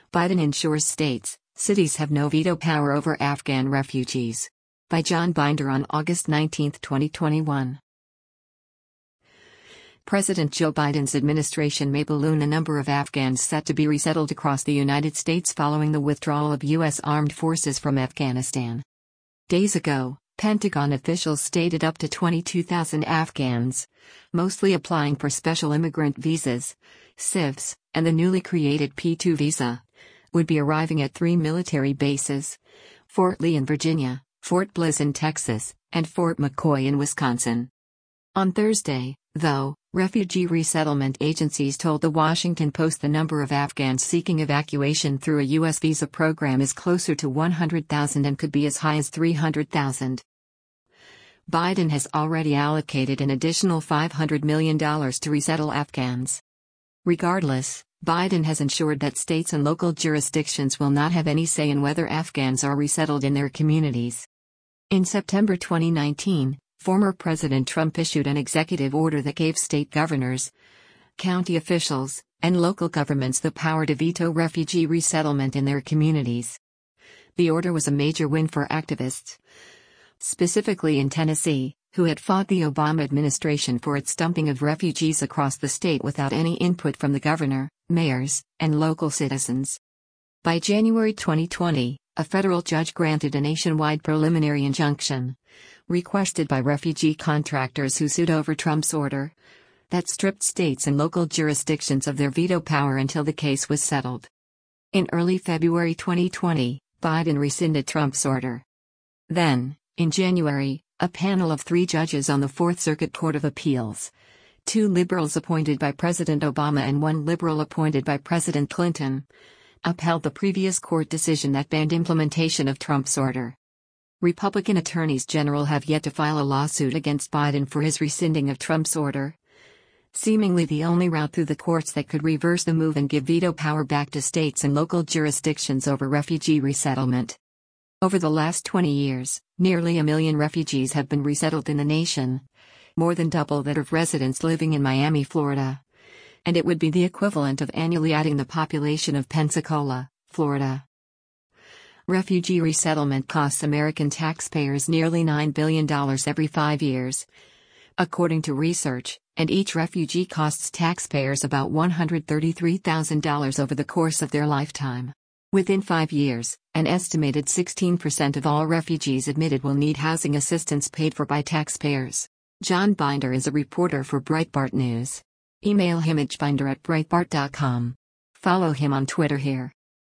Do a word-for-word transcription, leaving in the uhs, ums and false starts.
Biden ensures states, cities have no veto power over Afghan refugees. By John Binder on August nineteenth, twenty twenty-one. President Joe Biden's administration may balloon the number of Afghans set to be resettled across the United States following the withdrawal of U S armed forces from Afghanistan. Days ago, Pentagon officials stated up to twenty-two thousand Afghans, mostly applying for special immigrant visas, S I Vs, and the newly created P two visa, would be arriving at three military bases: Fort Lee in Virginia, Fort Bliss in Texas, and Fort McCoy in Wisconsin. On Thursday, though, refugee resettlement agencies told The Washington Post the number of Afghans seeking evacuation through a U S visa program is closer to one hundred thousand and could be as high as three hundred thousand. Biden has already allocated an additional five hundred million dollars to resettle Afghans. Regardless, Biden has ensured that states and local jurisdictions will not have any say in whether Afghans are resettled in their communities. In September twenty nineteen, former President Trump issued an executive order that gave state governors, county officials, and local governments the power to veto refugee resettlement in their communities. The order was a major win for activists, specifically in Tennessee, who had fought the Obama administration for its dumping of refugees across the state without any input from the governor, mayors, and local citizens. By January twenty twenty, a federal judge granted a nationwide preliminary injunction, requested by refugee contractors who sued over Trump's order, that stripped states and local jurisdictions of their veto power until the case was settled. In early February twenty twenty, Biden rescinded Trump's order. Then, in January, a panel of three judges on the Fourth Circuit Court of Appeals, two liberals appointed by President Obama and one liberal appointed by President Clinton, upheld the previous court decision that banned implementation of Trump's order. Republican attorneys general have yet to file a lawsuit against Biden for his rescinding of Trump's order, seemingly the only route through the courts that could reverse the move and give veto power back to states and local jurisdictions over refugee resettlement. Over the last twenty years, nearly a million refugees have been resettled in the nation, more than double that of residents living in Miami, Florida. And it would be the equivalent of annually adding the population of Pensacola, Florida. Refugee resettlement costs American taxpayers nearly nine billion dollars every five years, according to research, and each refugee costs taxpayers about one hundred thirty-three thousand dollars over the course of their lifetime. Within five years, an estimated sixteen percent of all refugees admitted will need housing assistance paid for by taxpayers. John Binder is a reporter for Breitbart News. Email him at binder at breitbart dot com. Follow him on Twitter here.